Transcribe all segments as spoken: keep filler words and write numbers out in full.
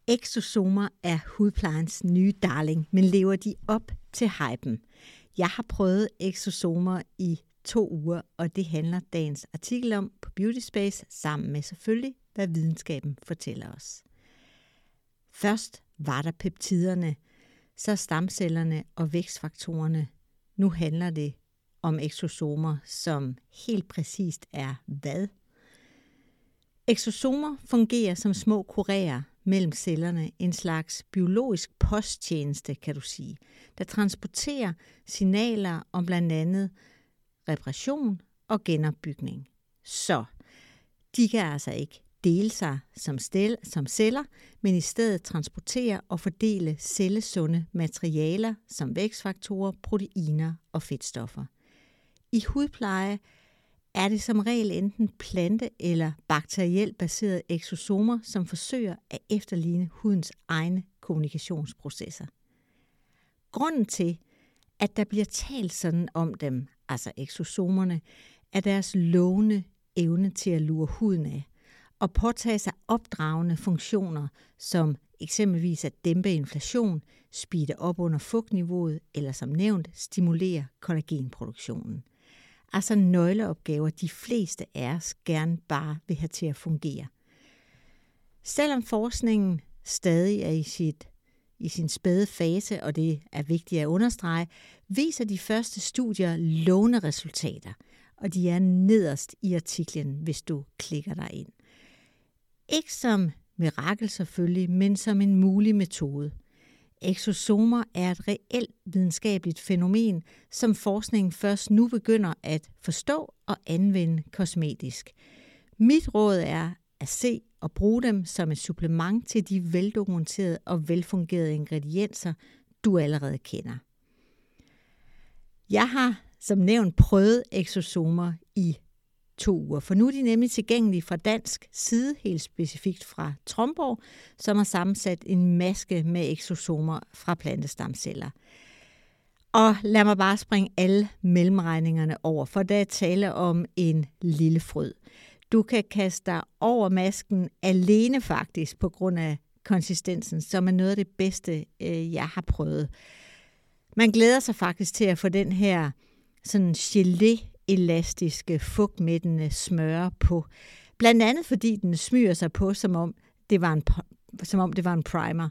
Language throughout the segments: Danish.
Exosomer er hudplejens nye darling, men lever de op til hypen? Jeg har prøvet exosomer i to uger, og det handler dagens artikel om på Beauty Space, sammen med selvfølgelig, hvad videnskaben fortæller os. Først var der peptiderne, så stamcellerne og vækstfaktorerne. Nu handler det om exosomer, som helt præcist er hvad? Exosomer fungerer som små kurerer mellem cellerne, en slags biologisk posttjeneste, kan du sige, der transporterer signaler om blandt andet reparation og genopbygning. Så de kan altså ikke dele sig som, stel, som celler, men i stedet transportere og fordele cellesunde materialer som vækstfaktorer, proteiner og fedtstoffer. I hudpleje er det som regel enten plante- eller bakterielt baserede exosomer, som forsøger at efterligne hudens egne kommunikationsprocesser. Grunden til, at der bliver talt sådan om dem, altså exosomerne, er deres lovende evne til at lure huden af og påtage sig opdragende funktioner, som eksempelvis at dæmpe inflation, speede op under fugtniveauet eller som nævnt stimulere kollagenproduktionen. Altså nøgleopgaver, de fleste af os gerne bare vil have til at fungere. Selvom forskningen stadig er i, sit, i sin spæde fase, og det er vigtigt at understrege, viser de første studier lovende resultater, og de er nederst i artiklen, hvis du klikker dig ind. Ikke som mirakel selvfølgelig, men som en mulig metode. Exosomer er et reelt videnskabeligt fænomen, som forskningen først nu begynder at forstå og anvende kosmetisk. Mit råd er at se og bruge dem som et supplement til de veldokumenterede og velfungerede ingredienser, du allerede kender. Jeg har som nævnt prøvet exosomer i to uger, for nu er de nemlig tilgængelige fra dansk side, helt specifikt fra Tromborg, som har sammensat en maske med exosomer fra plantestamceller. Og lad mig bare springe alle mellemregningerne over, for der er tale om en lille fryd. Du kan kaste dig over masken alene faktisk, på grund af konsistensen, som er noget af det bedste, jeg har prøvet. Man glæder sig faktisk til at få den her sådan gelé elastiske, fugtmættende smøre på. Blandt andet fordi den smyger sig på, som om det var en, som om det var en primer.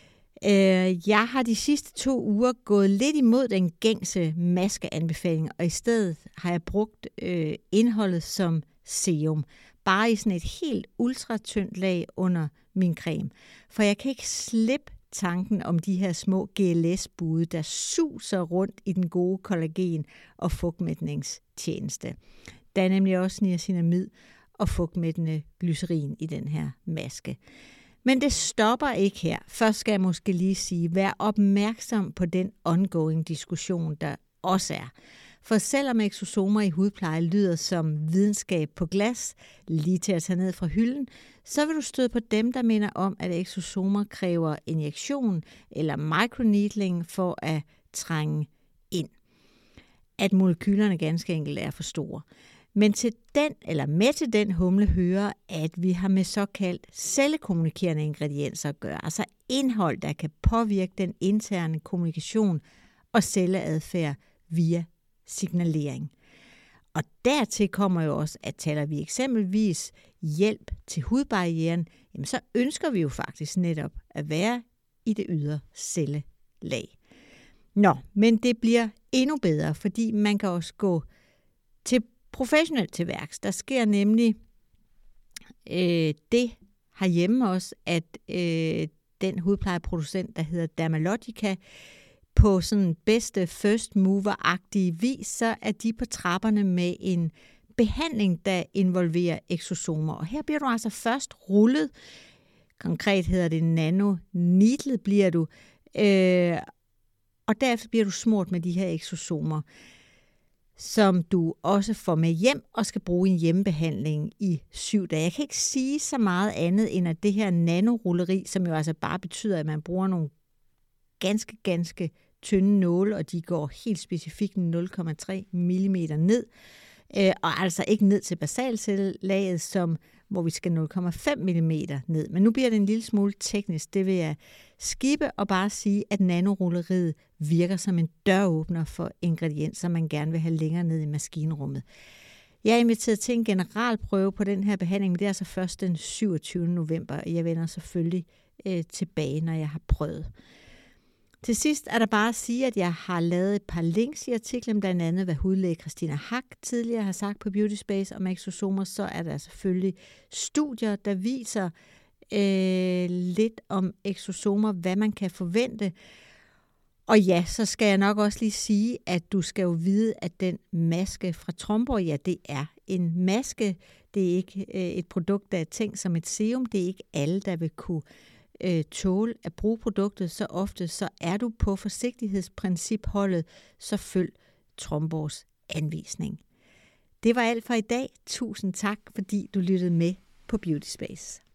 Jeg har de sidste to uger gået lidt imod den gængse maskeanbefaling, og i stedet har jeg brugt øh, indholdet som serum. Bare i sådan et helt ultratyndt lag under min creme. For jeg kan ikke slippe tanken om de her små G L S-bude, der suser rundt i den gode kollagen- og fugtmætningstjeneste. Der er nemlig også niacinamid og fugtmættende glycerin i den her maske. Men det stopper ikke her. Først skal jeg måske lige sige, vær opmærksom på den ongoing diskussion, der også er. For selvom exosomer i hudpleje lyder som videnskab på glas, lige til at tage ned fra hylden, så vil du støde på dem, der minder om, at exosomer kræver injektion eller microneedling for at trænge ind. At molekylerne ganske enkelt er for store. Men til den, eller med til den humle hører, at vi har med såkaldt cellekommunikerende ingredienser at gøre, altså indhold, der kan påvirke den interne kommunikation og celleadfærd via signalering. Og dertil kommer jo også, at taler vi eksempelvis hjælp til hudbarrieren, jamen så ønsker vi jo faktisk netop at være i det ydre cellelag. Nå, men det bliver endnu bedre, fordi man kan også gå til professionelt til værks. Der sker nemlig øh, det herhjemme også, at øh, den hudplejeproducent, der hedder Dermalogica, på sådan bedste first mover-agtige vis, så er de på trapperne med en behandling, der involverer exosomer. Og her bliver du altså først rullet, konkret hedder det nano-needlet bliver du, øh, og derefter bliver du smurt med de her exosomer, som du også får med hjem og skal bruge i en hjemmebehandling i syv dage. Jeg kan ikke sige så meget andet, end at det her nanorulleri, som jo altså bare betyder, at man bruger nogle ganske, ganske tynde nåle, og de går helt specifikt nul komma tre millimeter ned, øh, og altså ikke ned til basalcellaget, som hvor vi skal nul komma fem millimeter ned. Men nu bliver det en lille smule teknisk. Det vil jeg skippe og bare sige, at nanorulleriet virker som en døråbner for ingredienser, man gerne vil have længere ned i maskinrummet. Jeg er inviteret til en generalprøve på den her behandling, men det er altså først den syvogtyvende november, og jeg vender selvfølgelig øh, tilbage, når jeg har prøvet. Til sidst er der bare at sige, at jeg har lavet et par links i artiklen, blandt andet hvad hudlæge Christina Hack tidligere har sagt på Beauty Space om eksosomer. Så er der selvfølgelig studier, der viser øh, lidt om eksosomer, hvad man kan forvente. Og ja, så skal jeg nok også lige sige, at du skal jo vide, at den maske fra Tromborg, ja, det er en maske. Det er ikke øh, et produkt, der er tænkt som et serum. Det er ikke alle, der vil kunne øh, tåle at bruge produktet så ofte. Så er du på forsigtighedsprincipholdet, så følg Tromborgs anvisning. Det var alt for i dag. Tusind tak, fordi du lyttede med på Beauty Space.